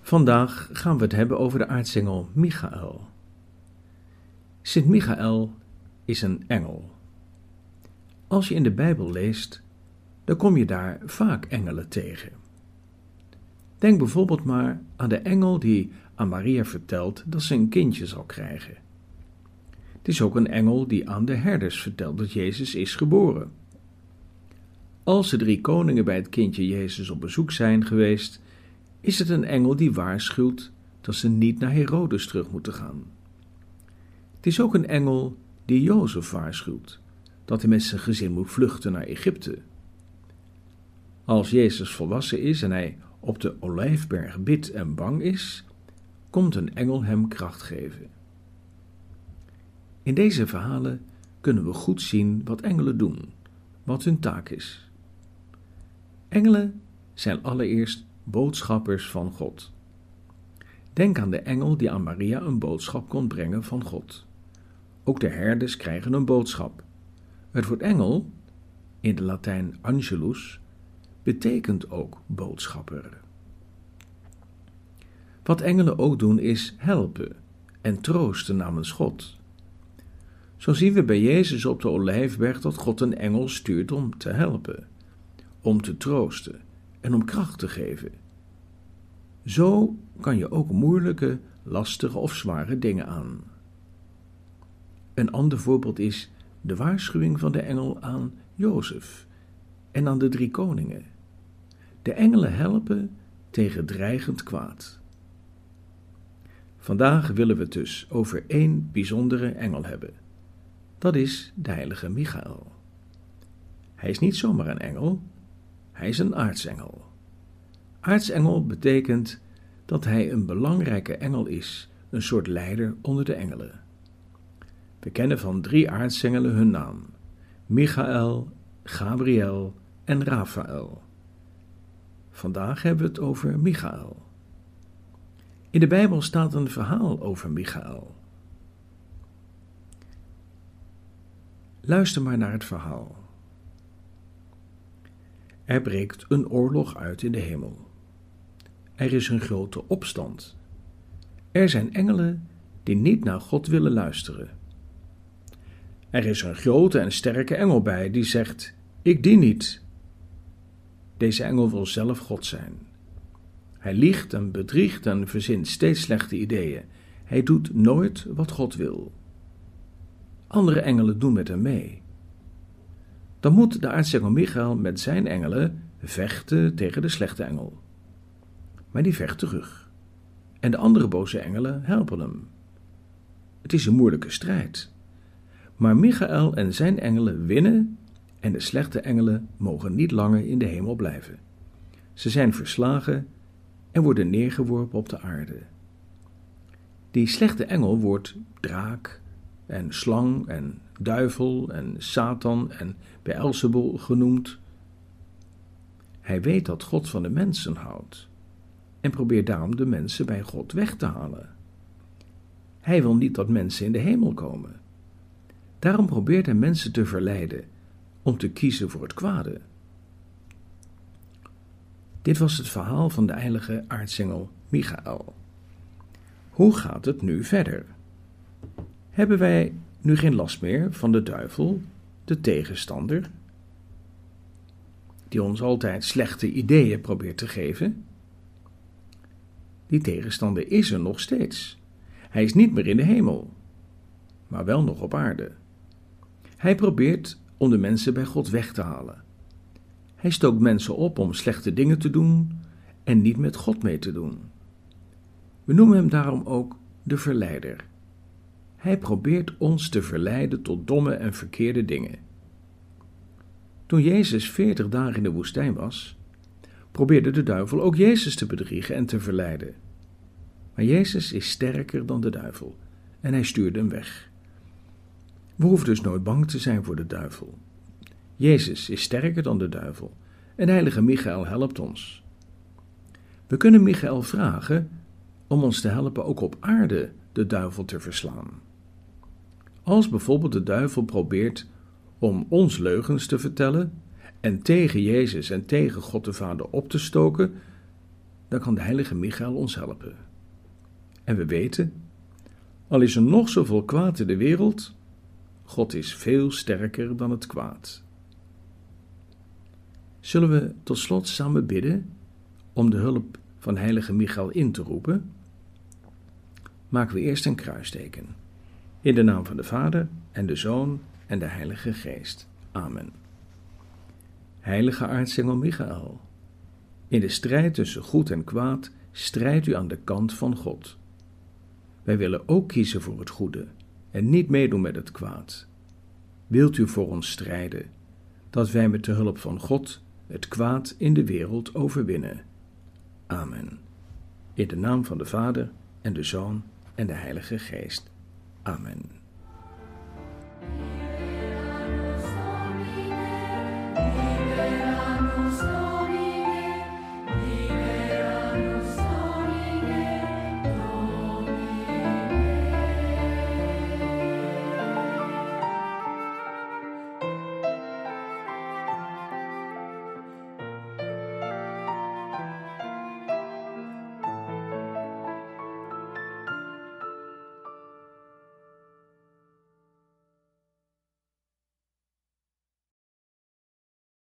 Vandaag gaan we het hebben over de aartsengel Michaël. Sint Michaël is een engel. Als je in de Bijbel leest, dan kom je daar vaak engelen tegen. Denk bijvoorbeeld maar aan de engel die aan Maria vertelt dat ze een kindje zal krijgen. Het is ook een engel die aan de herders vertelt dat Jezus is geboren. Als de 3 koningen bij het kindje Jezus op bezoek zijn geweest, is het een engel die waarschuwt dat ze niet naar Herodes terug moeten gaan. Het is ook een engel die Jozef waarschuwt dat hij met zijn gezin moet vluchten naar Egypte. Als Jezus volwassen is en hij op de Olijfberg bidt en bang is, komt een engel hem kracht geven. In deze verhalen kunnen we goed zien wat engelen doen, wat hun taak is. Engelen zijn allereerst boodschappers van God. Denk aan de engel die aan Maria een boodschap kon brengen van God. Ook de herders krijgen een boodschap. Het woord engel, in de Latijn angelus, betekent ook boodschapper. Wat engelen ook doen is helpen en troosten namens God. Zo zien we bij Jezus op de Olijfberg dat God een engel stuurt om te helpen, om te troosten en om kracht te geven. Zo kan je ook moeilijke, lastige of zware dingen aan. Een ander voorbeeld is de waarschuwing van de engel aan Jozef en aan de 3 koningen. De engelen helpen tegen dreigend kwaad. Vandaag willen we het dus over 1 bijzondere engel hebben. Dat is de heilige Michaël. Hij is niet zomaar een engel, hij is een aartsengel. Aartsengel betekent dat hij een belangrijke engel is, een soort leider onder de engelen. We kennen van 3 aartsengelen hun naam: Michaël, Gabriël en Rafaël. Vandaag hebben we het over Michaël. In de Bijbel staat een verhaal over Michaël. Luister maar naar het verhaal. Er breekt een oorlog uit in de hemel. Er is een grote opstand. Er zijn engelen die niet naar God willen luisteren. Er is een grote en sterke engel bij die zegt: ik dien niet. Deze engel wil zelf God zijn. Hij liegt en bedriegt en verzint steeds slechte ideeën. Hij doet nooit wat God wil. Andere engelen doen met hem mee. Dan moet de aartsengel Michaël met zijn engelen vechten tegen de slechte engel. Maar die vecht terug. En de andere boze engelen helpen hem. Het is een moeilijke strijd. Maar Michaël en zijn engelen winnen en de slechte engelen mogen niet langer in de hemel blijven. Ze zijn verslagen en worden neergeworpen op de aarde. Die slechte engel wordt draak en slang en duivel en Satan en Beelzebul genoemd. Hij weet dat God van de mensen houdt en probeert daarom de mensen bij God weg te halen. Hij wil niet dat mensen in de hemel komen. Daarom probeert hij mensen te verleiden om te kiezen voor het kwade. Dit was het verhaal van de heilige aartsengel Michaël. Hoe gaat het nu verder? Hebben wij nu geen last meer van de duivel, de tegenstander, die ons altijd slechte ideeën probeert te geven? Die tegenstander is er nog steeds. Hij is niet meer in de hemel, maar wel nog op aarde. Hij probeert om de mensen bij God weg te halen. Hij stookt mensen op om slechte dingen te doen en niet met God mee te doen. We noemen hem daarom ook de verleider. Hij probeert ons te verleiden tot domme en verkeerde dingen. Toen Jezus 40 dagen in de woestijn was, probeerde de duivel ook Jezus te bedriegen en te verleiden. Maar Jezus is sterker dan de duivel en hij stuurde hem weg. We hoeven dus nooit bang te zijn voor de duivel. Jezus is sterker dan de duivel en de heilige Michaël helpt ons. We kunnen Michaël vragen om ons te helpen ook op aarde de duivel te verslaan. Als bijvoorbeeld de duivel probeert om ons leugens te vertellen en tegen Jezus en tegen God de Vader op te stoken, dan kan de heilige Michael ons helpen. En we weten, al is er nog zoveel kwaad in de wereld, God is veel sterker dan het kwaad. Zullen we tot slot samen bidden om de hulp van heilige Michael in te roepen? Maken we eerst een kruisteken. In de naam van de Vader en de Zoon en de Heilige Geest. Amen. Heilige aartsengel Michael, in de strijd tussen goed en kwaad strijdt u aan de kant van God. Wij willen ook kiezen voor het goede en niet meedoen met het kwaad. Wilt u voor ons strijden, dat wij met de hulp van God het kwaad in de wereld overwinnen. Amen. In de naam van de Vader en de Zoon en de Heilige Geest. Amen.